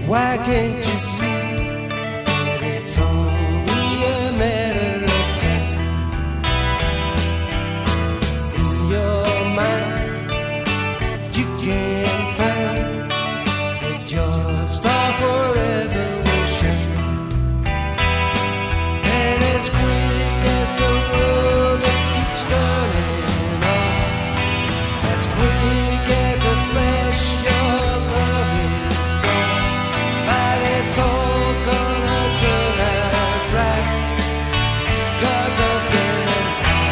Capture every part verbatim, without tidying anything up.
Why can't you see that it's only a matter of time? In your mind, you can find that your star forever will shine. And as quick as the world it keeps turning on, as quick as a flash, your love is gone. But it's all gonna turn out right, 'cause of them.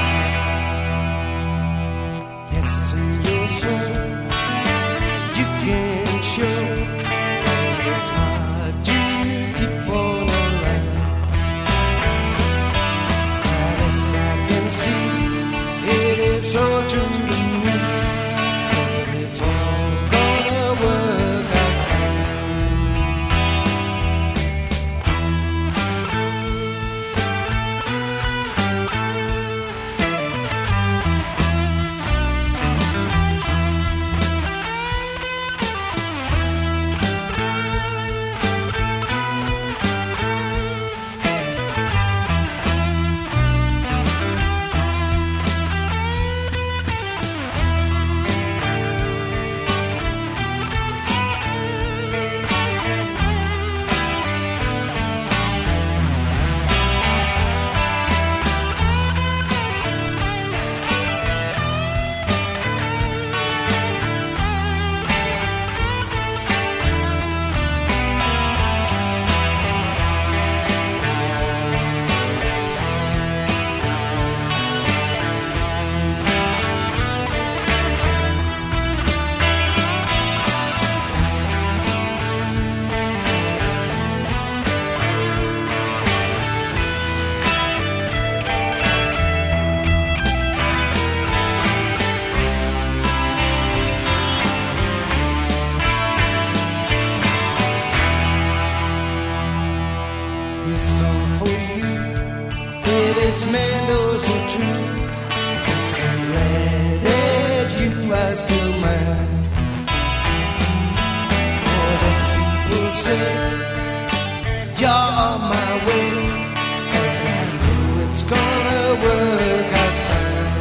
It's in your soul, you can show that it's hard to keep on around. But as I can see, it is all true to me, that it's all gonna work out fine. It's all for you, it is Mendo's and true. It's so glad that you are still mine. For the people say you're on my way, and I know it's gonna work out fine.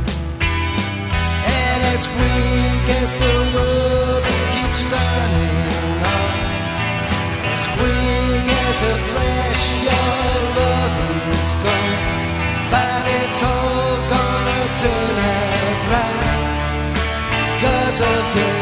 And as quick as the world it keeps turning on, as quick as a flash, your love is gone. But it's all gonna turn out right, 'cause of the